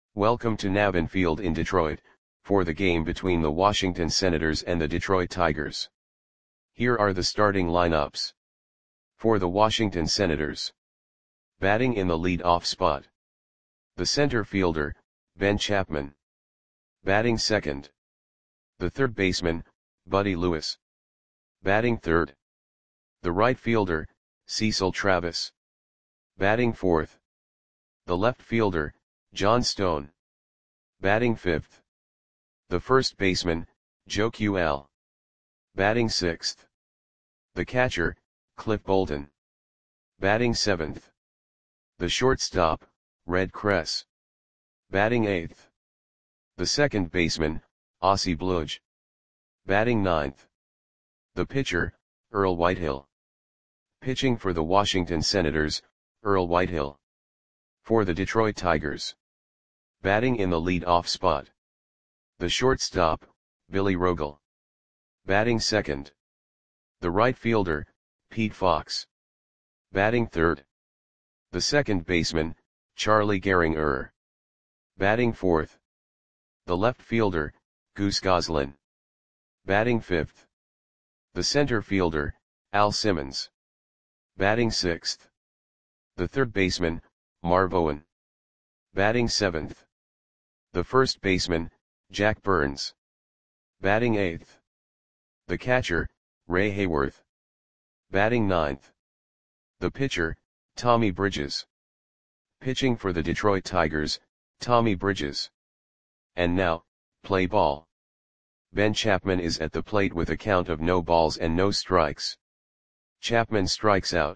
Welcome to Navin Field in Detroit, for the game between the Washington Senators and the Detroit Tigers. Here are the starting lineups. For the Washington Senators. Batting in the lead-off spot. The center fielder, Ben Chapman. Batting second. The third baseman, Buddy Lewis. Batting third. The right fielder, Cecil Travis. Batting fourth. The left fielder, John Stone. Batting fifth. The first baseman, Joe QL. Batting sixth. The catcher, Cliff Bolton. Batting seventh. The shortstop, Red Kress. Batting eighth. The second baseman, Ossie Bludge. Batting ninth. The pitcher, Earl Whitehill. Pitching for the Washington Senators, Earl Whitehill. For the Detroit Tigers. Batting in the lead-off spot. The shortstop, Billy Rogel. Batting second. The right fielder, Pete Fox. Batting third. The second baseman, Charlie Gehringer. Batting fourth. The left fielder, Goose Goslin. Batting fifth. The center fielder, Al Simmons. Batting sixth. The third baseman, Marv Owen. Batting seventh. The first baseman, Jack Burns. Batting eighth. The catcher, Ray Hayworth. Batting ninth. The pitcher, Tommy Bridges. Pitching for the Detroit Tigers, Tommy Bridges. And now, play ball. Ben Chapman is at the plate with a count of no balls and no strikes. Chapman strikes out.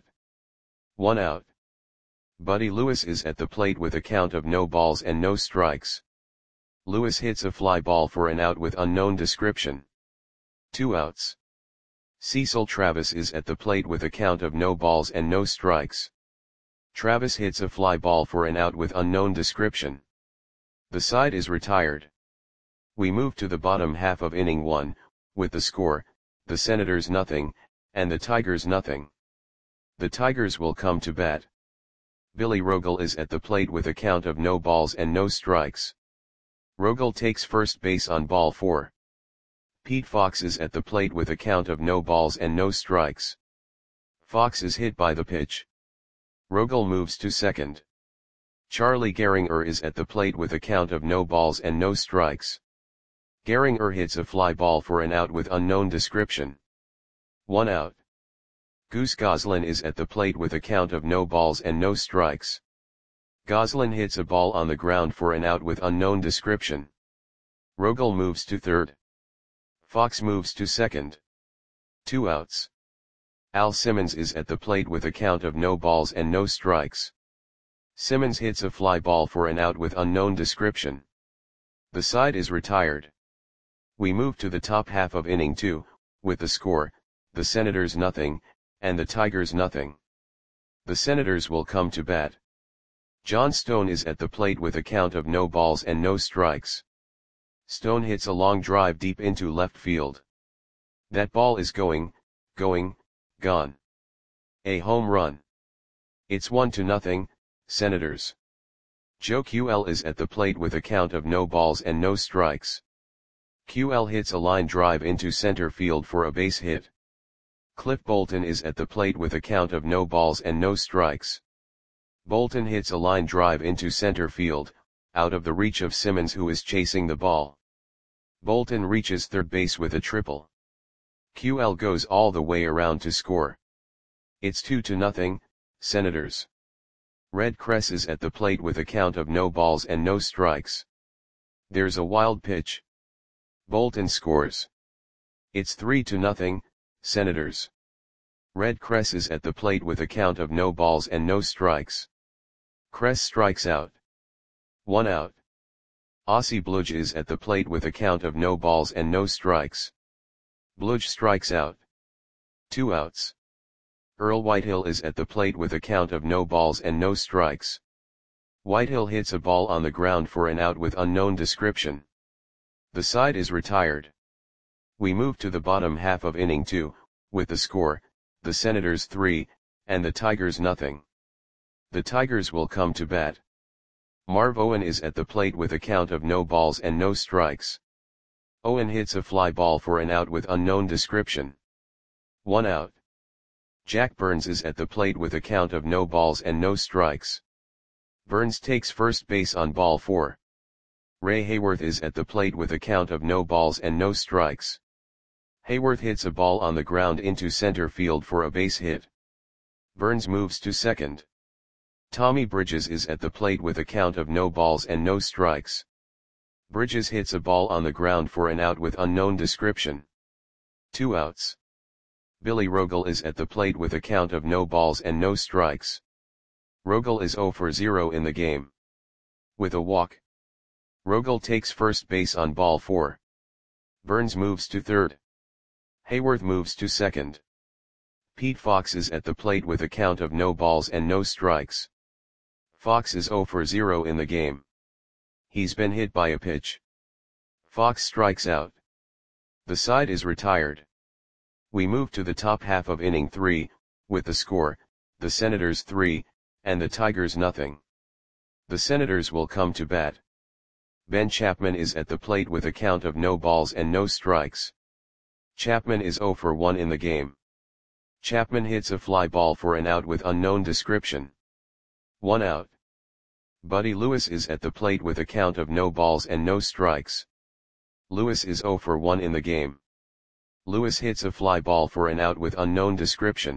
1 out. Buddy Lewis is at the plate with a count of no balls and no strikes. Lewis hits a fly ball for an out with unknown description. 2 outs. Cecil Travis is at the plate with a count of no balls and no strikes. Travis hits a fly ball for an out with unknown description. The side is retired. We move to the bottom half of inning 1, with the score, the Senators nothing, and the Tigers nothing. The Tigers will come to bat. Billy Rogel is at the plate with a count of no balls and no strikes. Rogel takes first base on ball 4. Pete Fox is at the plate with a count of no balls and no strikes. Fox is hit by the pitch. Rogel moves to second. Charlie Gehringer is at the plate with a count of no balls and no strikes. Gehringer hits a fly ball for an out with unknown description. 1 out. Goose Goslin is at the plate with a count of no balls and no strikes. Goslin hits a ball on the ground for an out with unknown description. Rogel moves to third. Fox moves to second. 2 outs. Al Simmons is at the plate with a count of no balls and no strikes. Simmons hits a fly ball for an out with unknown description. The side is retired. We move to the top half of inning 2, with the score, the Senators nothing, and the Tigers nothing. The Senators will come to bat. John Stone is at the plate with a count of no balls and no strikes. Stone hits a long drive deep into left field. That ball is going, gone. A home run. It's 1-0, Senators. Joe QL is at the plate with a count of no balls and no strikes. QL hits a line drive into center field for a base hit. Cliff Bolton is at the plate with a count of no balls and no strikes. Bolton hits a line drive into center field, out of the reach of Simmons who is chasing the ball. Bolton reaches third base with a triple. QL goes all the way around to score. It's 2-0, Senators. Red Kress is at the plate with a count of no balls and no strikes. There's a wild pitch. Bolton scores. It's 3-0, Senators. Red Kress is at the plate with a count of no balls and no strikes. Kress strikes out. 1 out. Ossie Bludge is at the plate with a count of no balls and no strikes. Bludge strikes out. 2 outs. Earl Whitehill is at the plate with a count of no balls and no strikes. Whitehill hits a ball on the ground for an out with unknown description. The side is retired. We move to the bottom half of inning 2, with the score, the Senators 3, and the Tigers nothing. The Tigers will come to bat. Marv Owen is at the plate with a count of no balls and no strikes. Owen hits a fly ball for an out with unknown description. 1 out. Jack Burns is at the plate with a count of no balls and no strikes. Burns takes first base on ball 4. Ray Hayworth is at the plate with a count of no balls and no strikes. Hayworth hits a ball on the ground into center field for a base hit. Burns moves to second. Tommy Bridges is at the plate with a count of no balls and no strikes. Bridges hits a ball on the ground for an out with unknown description. 2 outs. Billy Rogel is at the plate with a count of no balls and no strikes. Rogel is 0 for 0 in the game. With a walk. Rogel takes first base on ball 4. Burns moves to third. Hayworth moves to second. Pete Fox is at the plate with a count of no balls and no strikes. Fox is 0 for 0 in the game. He's been hit by a pitch. Fox strikes out. The side is retired. We move to the top half of inning 3, with the score, the Senators 3, and the Tigers nothing. The Senators will come to bat. Ben Chapman is at the plate with a count of no balls and no strikes. Chapman is 0 for 1 in the game. Chapman hits a fly ball for an out with unknown description. 1 out. Buddy Lewis is at the plate with a count of no balls and no strikes. Lewis is 0 for 1 in the game. Lewis hits a fly ball for an out with unknown description.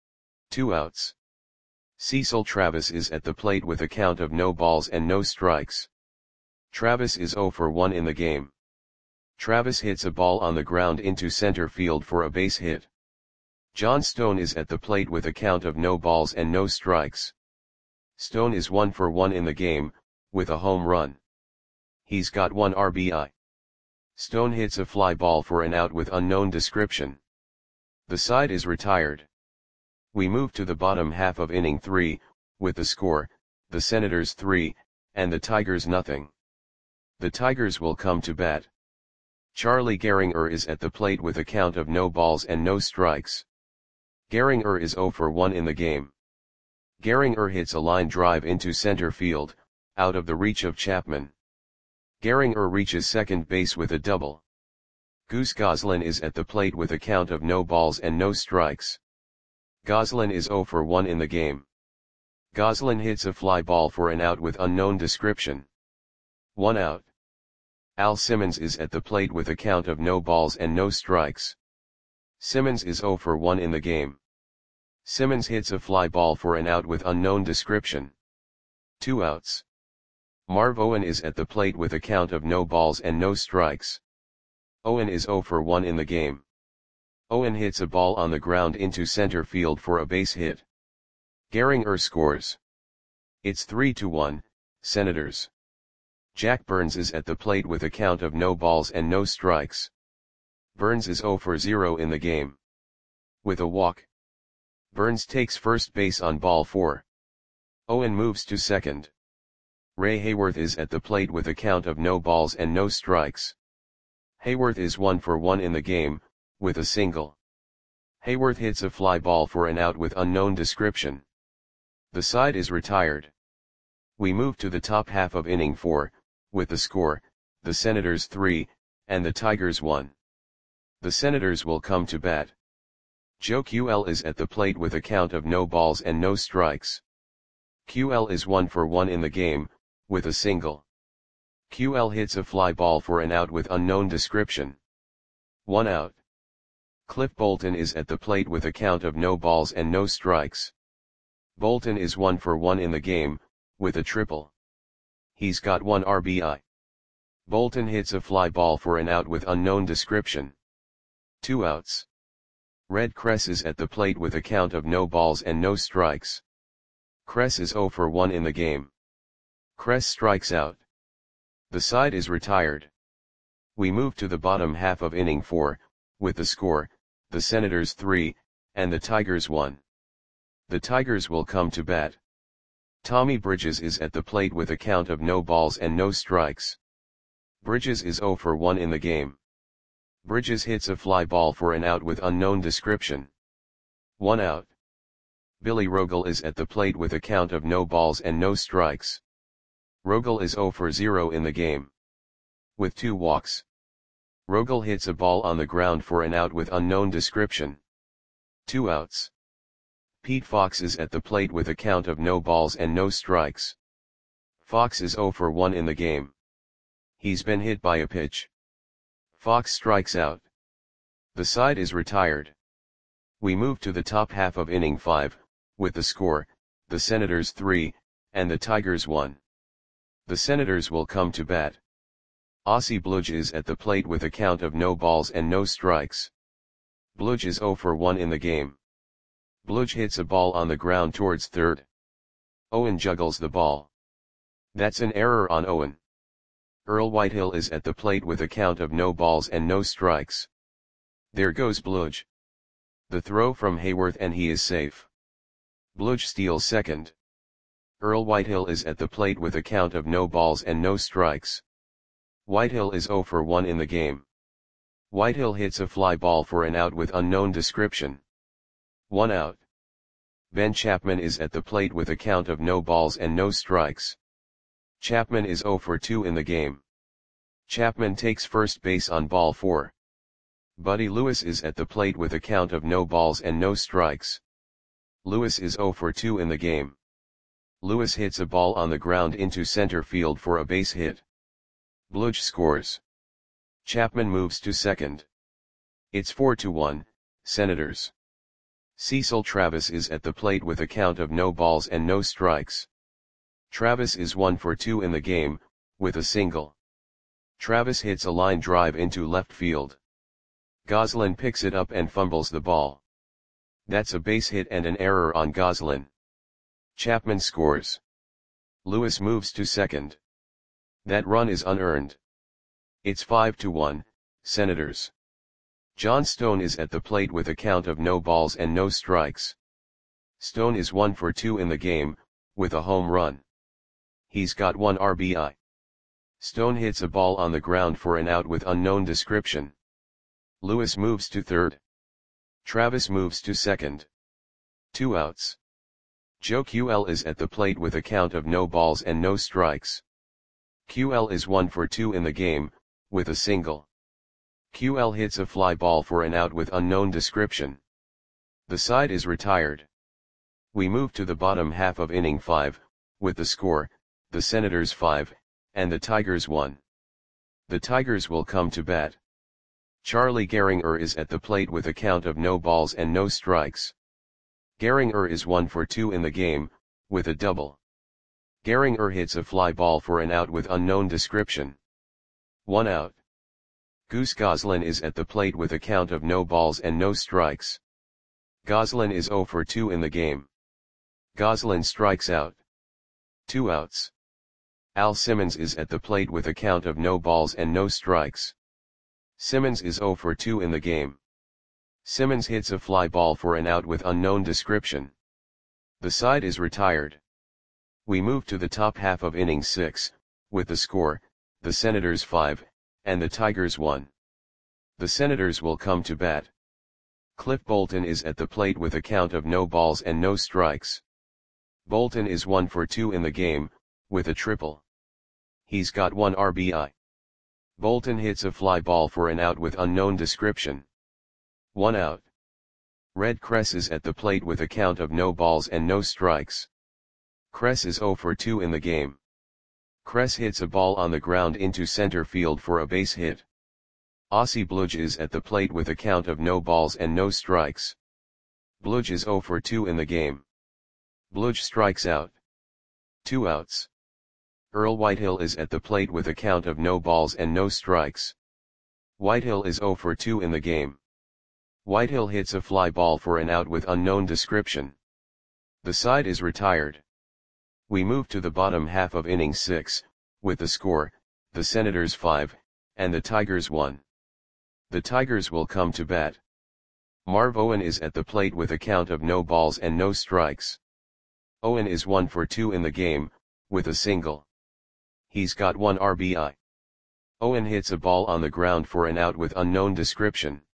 2 outs. Cecil Travis is at the plate with a count of no balls and no strikes. Travis is 0 for 1 in the game. Travis hits a ball on the ground into center field for a base hit. John Stone is at the plate with a count of no balls and no strikes. Stone is 1 for 1 in the game, with a home run. He's got 1 RBI. Stone hits a fly ball for an out with unknown description. The side is retired. We move to the bottom half of inning 3, with the score, the Senators 3, and the Tigers nothing. The Tigers will come to bat. Charlie Gehringer is at the plate with a count of no balls and no strikes. Gehringer is 0 for 1 in the game. Gehringer hits a line drive into center field, out of the reach of Chapman. Gehringer reaches second base with a double. Goose Goslin is at the plate with a count of no balls and no strikes. Goslin is 0 for 1 in the game. Goslin hits a fly ball for an out with unknown description. 1 out. Al Simmons is at the plate with a count of no balls and no strikes. Simmons is 0 for 1 in the game. Simmons hits a fly ball for an out with unknown description. 2 outs. Marv Owen is at the plate with a count of no balls and no strikes. Owen is 0 for 1 in the game. Owen hits a ball on the ground into center field for a base hit. Gehringer scores. It's 3-1, Senators. Jack Burns is at the plate with a count of no balls and no strikes. Burns is 0 for 0 in the game. With a walk. Burns takes first base on ball 4. Owen moves to second. Ray Hayworth is at the plate with a count of no balls and no strikes. Hayworth is 1 for 1 in the game, with a single. Hayworth hits a fly ball for an out with unknown description. The side is retired. We move to the top half of inning 4, with the score, the Senators 3, and the Tigers 1. The Senators will come to bat. Joe QL is at the plate with a count of no balls and no strikes. QL is 1 for 1 in the game, with a single. QL hits a fly ball for an out with unknown description. 1 out. Cliff Bolton is at the plate with a count of no balls and no strikes. Bolton is 1 for 1 in the game, with a triple. He's got 1 RBI. Bolton hits a fly ball for an out with unknown description. 2 outs. Red Kress is at the plate with a count of no balls and no strikes. Kress is 0 for 1 in the game. Kress strikes out. The side is retired. We move to the bottom half of inning 4, with the score, the Senators 3, and the Tigers 1. The Tigers will come to bat. Tommy Bridges is at the plate with a count of no balls and no strikes. Bridges is 0 for 1 in the game. Bridges hits a fly ball for an out with unknown description. 1 out. Billy Rogel is at the plate with a count of no balls and no strikes. Rogel is 0 for 0 in the game. With 2 walks. Rogel hits a ball on the ground for an out with unknown description. 2 outs. Pete Fox is at the plate with a count of no balls and no strikes. Fox is 0 for 1 in the game. He's been hit by a pitch. Fox strikes out. The side is retired. We move to the top half of inning 5, with the score, the Senators 3, and the Tigers 1. The Senators will come to bat. Ossie Bludge is at the plate with a count of no balls and no strikes. Bludge is 0 for 1 in the game. Bludge hits a ball on the ground towards third. Owen juggles the ball. That's an error on Owen. Earl Whitehill is at the plate with a count of no balls and no strikes. There goes Bludge. The throw from Hayworth and he is safe. Bludge steals second. Earl Whitehill is at the plate with a count of no balls and no strikes. Whitehill is 0 for 1 in the game. Whitehill hits a fly ball for an out with unknown description. 1 out. Ben Chapman is at the plate with a count of no balls and no strikes. Chapman is 0 for 2 in the game. Chapman takes first base on ball 4. Buddy Lewis is at the plate with a count of no balls and no strikes. Lewis is 0 for 2 in the game. Lewis hits a ball on the ground into center field for a base hit. Bludge scores. Chapman moves to second. It's 4-1, Senators. Cecil Travis is at the plate with a count of no balls and no strikes. Travis is 1 for 2 in the game, with a single. Travis hits a line drive into left field. Goslin picks it up and fumbles the ball. That's a base hit and an error on Goslin. Chapman scores. Lewis moves to second. That run is unearned. It's 5-1, Senators. John Stone is at the plate with a count of no balls and no strikes. Stone is 1 for 2 in the game, with a home run. He's got 1 RBI. Stone hits a ball on the ground for an out with unknown description. Lewis moves to third. Travis moves to second. 2 outs. Joe QL is at the plate with a count of no balls and no strikes. QL is 1 for 2 in the game, with a single. QL hits a fly ball for an out with unknown description. The side is retired. We move to the bottom half of inning 5, with the score, the Senators 5, and the Tigers 1. The Tigers will come to bat. Charlie Gehringer is at the plate with a count of no balls and no strikes. Gehringer is 1 for 2 in the game, with a double. Gehringer hits a fly ball for an out with unknown description. 1 out. Goose Goslin is at the plate with a count of no balls and no strikes. Goslin is 0 for 2 in the game. Goslin strikes out. 2 outs. Al Simmons is at the plate with a count of no balls and no strikes. Simmons is 0 for 2 in the game. Simmons hits a fly ball for an out with unknown description. The side is retired. We move to the top half of inning 6, with the score, the Senators 5, and the Tigers 1. The Senators will come to bat. Cliff Bolton is at the plate with a count of no balls and no strikes. Bolton is 1 for 2 in the game, with a triple. He's got 1 RBI. Bolton hits a fly ball for an out with unknown description. 1 out. Red Kress is at the plate with a count of no balls and no strikes. Kress is 0 for 2 in the game. Kress hits a ball on the ground into center field for a base hit. Ossie Bludge is at the plate with a count of no balls and no strikes. Bludge is 0 for 2 in the game. Bludge strikes out. 2 outs. Earl Whitehill is at the plate with a count of no balls and no strikes. Whitehill is 0 for 2 in the game. Whitehill hits a fly ball for an out with unknown description. The side is retired. We move to the bottom half of inning 6, with the score, the Senators 5, and the Tigers 1. The Tigers will come to bat. Marv Owen is at the plate with a count of no balls and no strikes. Owen is 1 for 2 in the game, with a single. He's got 1 RBI. Owen hits a ball on the ground for an out with unknown description.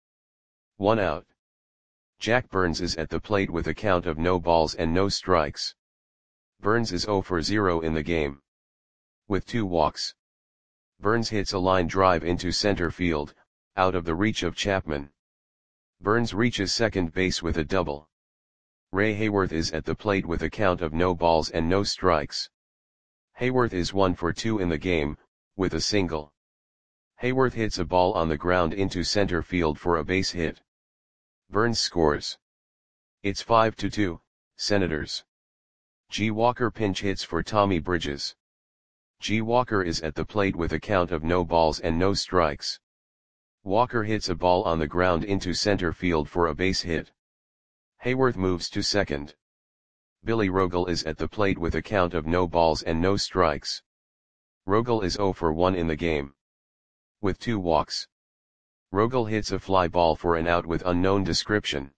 1 out. Jack Burns is at the plate with a count of no balls and no strikes. Burns is 0 for 0 in the game. with 2 walks. Burns hits a line drive into center field, out of the reach of Chapman. Burns reaches second base with a double. Ray Hayworth is at the plate with a count of no balls and no strikes. Hayworth is 1 for 2 in the game, with a single. Hayworth hits a ball on the ground into center field for a base hit. Burns scores. It's 5-2, Senators. G. Walker pinch hits for Tommy Bridges. G. Walker is at the plate with a count of no balls and no strikes. Walker hits a ball on the ground into center field for a base hit. Hayworth moves to second. Billy Rogel is at the plate with a count of no balls and no strikes. Rogel is 0 for 1 in the game, with 2 walks. Rogel hits a fly ball for an out with unknown description.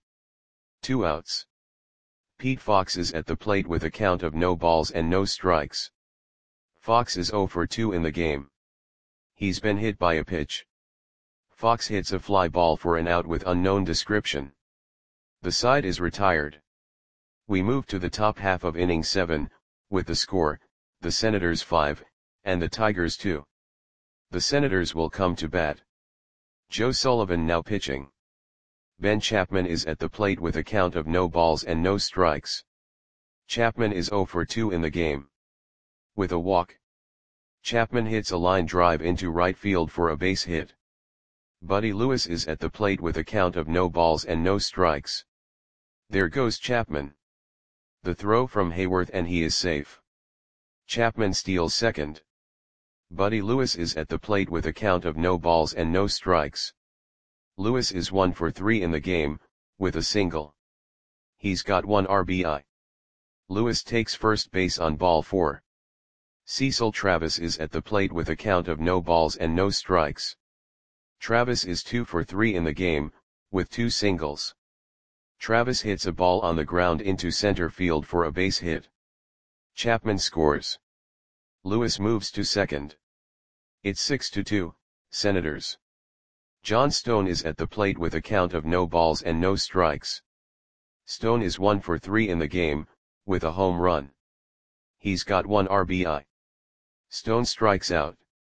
2 outs. Pete Fox is at the plate with a count of no balls and no strikes. Fox is 0 for 2 in the game. He's been hit by a pitch. Fox hits a fly ball for an out with unknown description. The side is retired. We move to the top half of inning 7, with the score, the Senators 5, and the Tigers 2. The Senators will come to bat. Joe Sullivan now pitching. Ben Chapman is at the plate with a count of no balls and no strikes. Chapman is 0 for 2 in the game, with a walk. Chapman hits a line drive into right field for a base hit. Buddy Lewis is at the plate with a count of no balls and no strikes. There goes Chapman. The throw from Hayworth and he is safe. Chapman steals second. Buddy Lewis is at the plate with a count of no balls and no strikes. Lewis is 1 for 3 in the game, with a single. He's got 1 RBI. Lewis takes first base on ball 4. Cecil Travis is at the plate with a count of no balls and no strikes. Travis is 2 for 3 in the game, with 2 singles. Travis hits a ball on the ground into center field for a base hit. Chapman scores. Lewis moves to second. It's 6-2, Senators. John Stone is at the plate with a count of no balls and no strikes. Stone is 1 for 3 in the game, with a home run. He's got 1 RBI. Stone strikes out.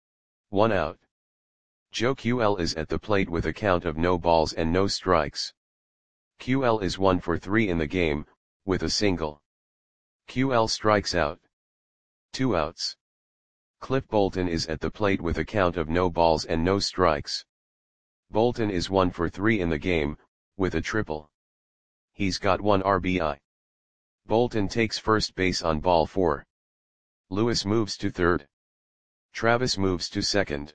1 out. Joe QL is at the plate with a count of no balls and no strikes. QL is 1 for 3 in the game, with a single. QL strikes out. 2 outs. Cliff Bolton is at the plate with a count of no balls and no strikes. Bolton is 1 for 3 in the game, with a triple. He's got 1 RBI. Bolton takes first base on ball 4. Lewis moves to third. Travis moves to second.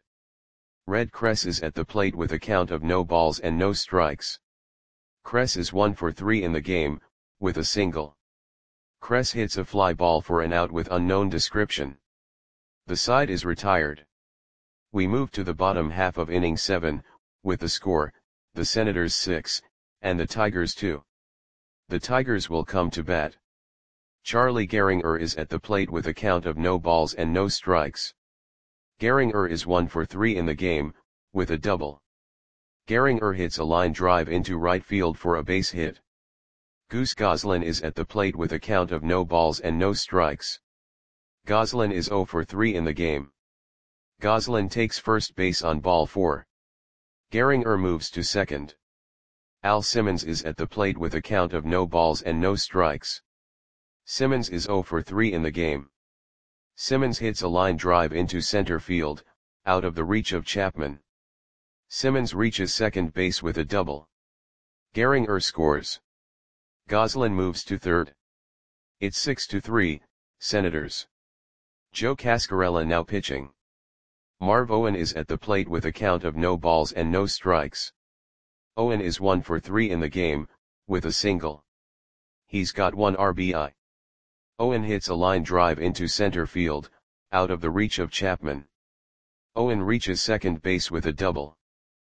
Red Kress is at the plate with a count of no balls and no strikes. Kress is 1 for 3 in the game, with a single. Kress hits a fly ball for an out with unknown description. The side is retired. We move to the bottom half of inning 7, with the score, the Senators 6, and the Tigers 2. The Tigers will come to bat. Charlie Gehringer is at the plate with a count of no balls and no strikes. Gehringer is 1 for 3 in the game, with a double. Gehringer hits a line drive into right field for a base hit. Goose Goslin is at the plate with a count of no balls and no strikes. Goslin is 0 for 3 in the game. Goslin takes first base on ball 4. Gehringer moves to second. Al Simmons is at the plate with a count of no balls and no strikes. Simmons is 0 for 3 in the game. Simmons hits a line drive into center field, out of the reach of Chapman. Simmons reaches second base with a double. Gehringer scores. Goslin moves to third. It's 6-3, Senators. Joe Cascarella now pitching. Marv Owen is at the plate with a count of no balls and no strikes. Owen is 1 for 3 in the game, with a single. He's got 1 RBI. Owen hits a line drive into center field, out of the reach of Chapman. Owen reaches second base with a double.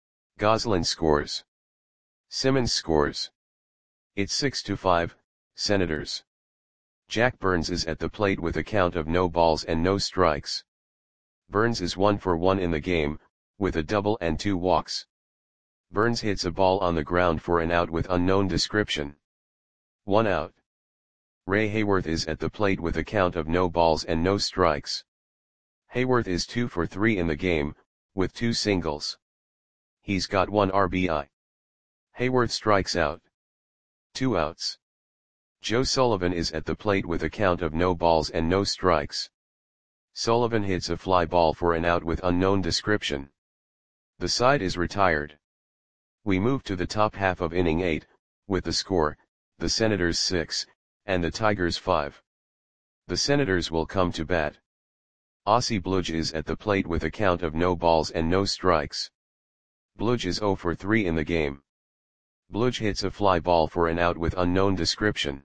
Goslin scores. Simmons scores. It's 6-5, Senators. Jack Burns is at the plate with a count of no balls and no strikes. Burns is 1 for 1 in the game, with a double and 2 walks. Burns hits a ball on the ground for an out with unknown description. 1 out. Ray Hayworth is at the plate with a count of no balls and no strikes. Hayworth is 2 for 3 in the game, with 2 singles. He's got 1 RBI. Hayworth strikes out. 2 outs. Joe Sullivan is at the plate with a count of no balls and no strikes. Sullivan hits a fly ball for an out with unknown description. The side is retired. We move to the top half of inning 8, with the score, the Senators 6, and the Tigers 5. The Senators will come to bat. Ossie Bludge is at the plate with a count of no balls and no strikes. Bludge is 0 for 3 in the game. Bludge hits a fly ball for an out with unknown description.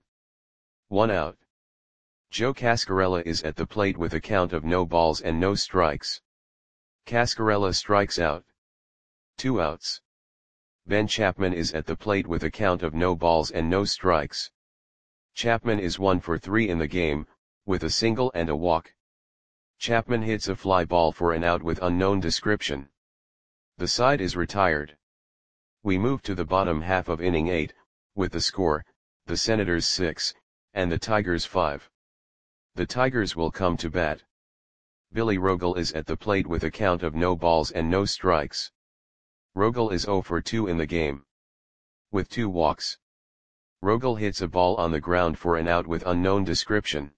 1 out. Joe Cascarella is at the plate with a count of no balls and no strikes. Cascarella strikes out. 2 outs. Ben Chapman is at the plate with a count of no balls and no strikes. Chapman is 1 for 3 in the game, with a single and a walk. Chapman hits a fly ball for an out with unknown description. The side is retired. We move to the bottom half of inning 8, with the score, the Senators 6, and the Tigers 5. The Tigers will come to bat. Billy Rogel is at the plate with a count of no balls and no strikes. Rogel is 0 for 2 in the game. With 2 walks. Rogel hits a ball on the ground for an out with unknown description.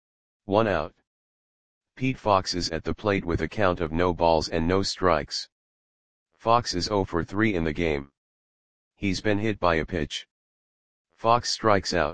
1 out. Pete Fox is at the plate with a count of no balls and no strikes. Fox is 0 for 3 in the game. He's been hit by a pitch. Fox strikes out.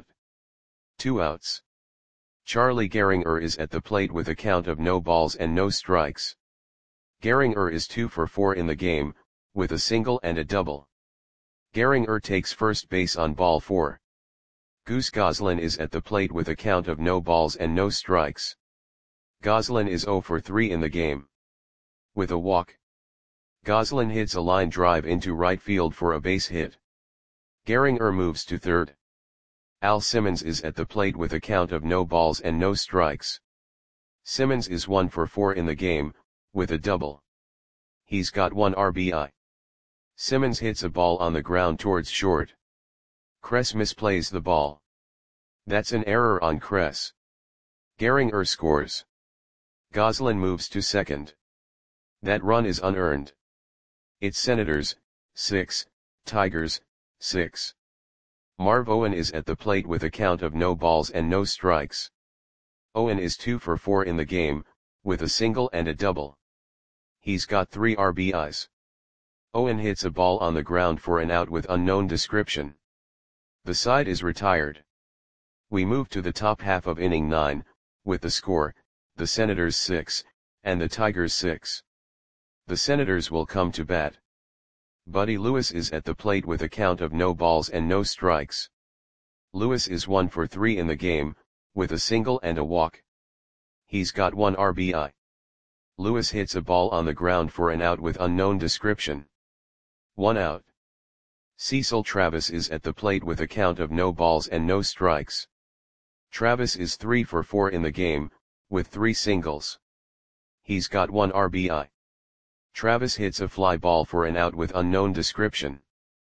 2 outs. Charlie Gehringer is at the plate with a count of no balls and no strikes. Gehringer is 2 for 4 in the game, with a single and a double. Gehringer takes first base on ball 4. Goose Goslin is at the plate with a count of no balls and no strikes. Goslin is 0 for 3 in the game. With a walk. Goslin hits a line drive into right field for a base hit. Gehringer moves to third. Al Simmons is at the plate with a count of no balls and no strikes. Simmons is 1 for 4 in the game, with a double. He's got 1 RBI. Simmons hits a ball on the ground towards short. Kress misplays the ball. That's an error on Kress. Gehringer scores. Goslin moves to second. That run is unearned. It's Senators, 6, Tigers, 6. Marv Owen is at the plate with a count of no balls and no strikes. Owen is 2 for 4 in the game, with a single and a double. He's got 3 RBIs. Owen hits a ball on the ground for an out with unknown description. The side is retired. We move to the top half of inning 9, with the score, the Senators 6, and the Tigers 6. The Senators will come to bat. Buddy Lewis is at the plate with a count of no balls and no strikes. Lewis is 1 for 3 in the game, with a single and a walk. He's got 1 RBI. Lewis hits a ball on the ground for an out with unknown description. 1 out. Cecil Travis is at the plate with a count of no balls and no strikes. Travis is 3 for 4 in the game, with 3 singles. He's got 1 RBI. Travis hits a fly ball for an out with unknown description.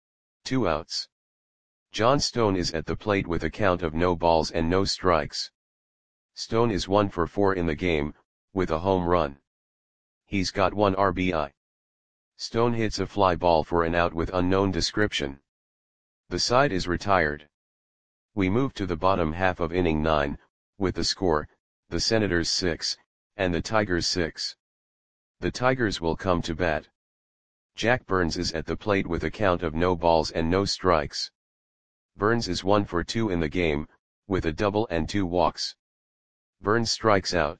2 outs. John Stone is at the plate with a count of no balls and no strikes. Stone is 1 for 4 in the game, with a home run. He's got 1 RBI. Stone hits a fly ball for an out with unknown description. The side is retired. We move to the bottom half of inning 9, with the score, the Senators 6, and the Tigers 6. The Tigers will come to bat. Jack Burns is at the plate with a count of no balls and no strikes. Burns is 1 for 2 in the game, with a double and 2 walks. Burns strikes out.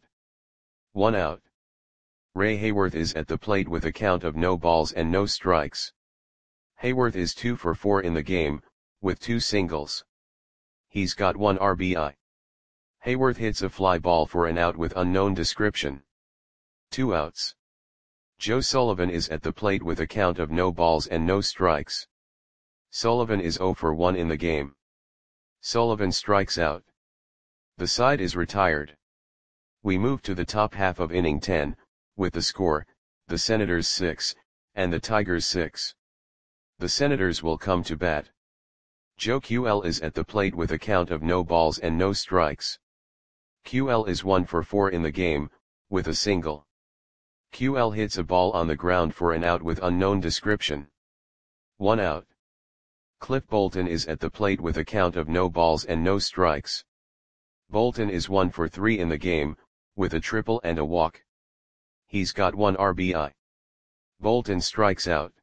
1 out. Ray Hayworth is at the plate with a count of no balls and no strikes. Hayworth is 2 for 4 in the game, with 2 singles. He's got 1 RBI. Hayworth hits a fly ball for an out with unknown description. 2 outs. Joe Sullivan is at the plate with a count of no balls and no strikes. Sullivan is 0 for 1 in the game. Sullivan strikes out. The side is retired. We move to the top half of inning 10, with the score, the Senators 6, and the Tigers 6. The Senators will come to bat. Joe QL is at the plate with a count of no balls and no strikes. QL is 1 for 4 in the game, with a single. QL hits a ball on the ground for an out with unknown description. 1 out. Cliff Bolton is at the plate with a count of no balls and no strikes. Bolton is 1 for 3 in the game, with a triple and a walk. He's got 1 RBI. Bolton strikes out.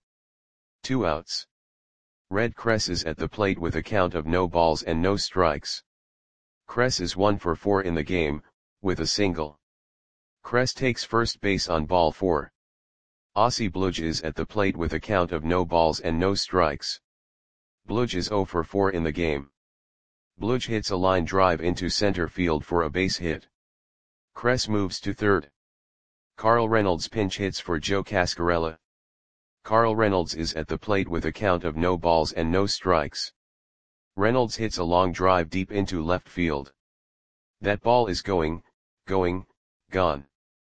2 outs. Red Cress is at the plate with a count of no balls and no strikes. Cress is 1 for 4 in the game, with a single. Cress takes first base on ball 4. Aussie Bludge is at the plate with a count of no balls and no strikes. Bludge is 0 for 4 in the game. Bludge hits a line drive into center field for a base hit. Cress moves to third. Carl Reynolds pinch hits for Joe Cascarella. Carl Reynolds is at the plate with a count of no balls and no strikes. Reynolds hits a long drive deep into left field. That ball is going, gone.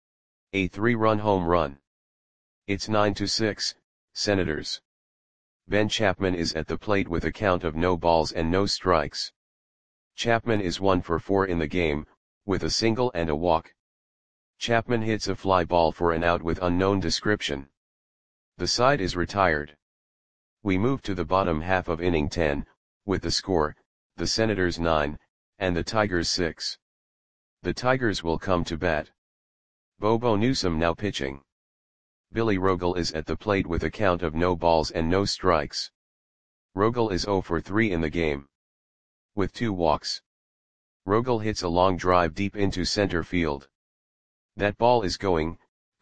A 3-run home run. It's 9-6, Senators. Ben Chapman is at the plate with a count of no balls and no strikes. Chapman is 1 for 4 in the game, with a single and a walk. Chapman hits a fly ball for an out with unknown description. The side is retired. We move to the bottom half of inning 10, with the score, the Senators 9, and the Tigers 6. The Tigers will come to bat. Bobo Newsom now pitching. Billy Rogel is at the plate with a count of no balls and no strikes. Rogel is 0 for 3 in the game. With 2 walks. Rogel hits a long drive deep into center field. That ball is going,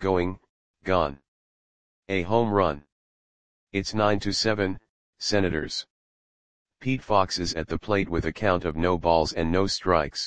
gone. A home run. It's 9-7, Senators. Pete Fox is at the plate with a count of no balls and no strikes.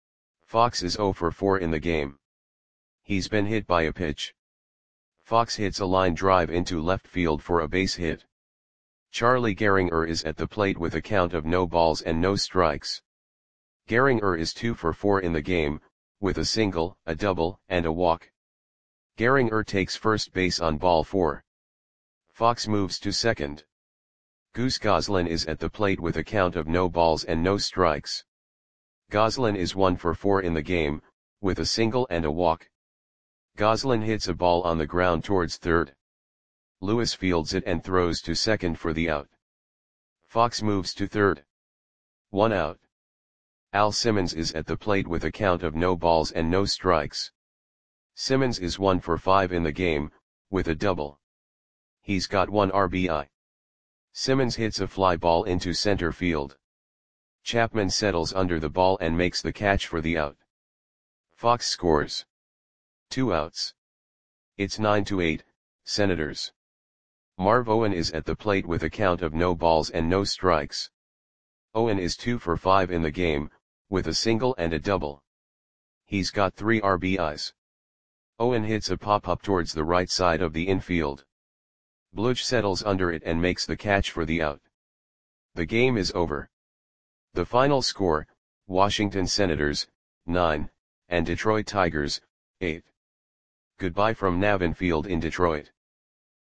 Fox is 0 for 4 in the game. He's been hit by a pitch. Fox hits a line drive into left field for a base hit. Charlie Gehringer is at the plate with a count of no balls and no strikes. Gehringer is 2 for 4 in the game, with a single, a double, and a walk. Gehringer takes first base on ball 4. Fox moves to second. Goose Goslin is at the plate with a count of no balls and no strikes. Goslin is 1 for 4 in the game, with a single and a walk. Goslin hits a ball on the ground towards third. Lewis fields it and throws to second for the out. Fox moves to third. 1 out. Al Simmons is at the plate with a count of no balls and no strikes. Simmons is 1 for 5 in the game, with a double. He's got 1 RBI. Simmons hits a fly ball into center field. Chapman settles under the ball and makes the catch for the out. Fox scores. 2 outs. It's 9-8, Senators. Marv Owen is at the plate with a count of no balls and no strikes. Owen is 2 for 5 in the game, with a single and a double. He's got 3 RBIs. Owen hits a pop-up towards the right side of the infield. Bludge settles under it and makes the catch for the out. The game is over. The final score, Washington Senators, 9, and Detroit Tigers, 8. Goodbye from Navin Field in Detroit.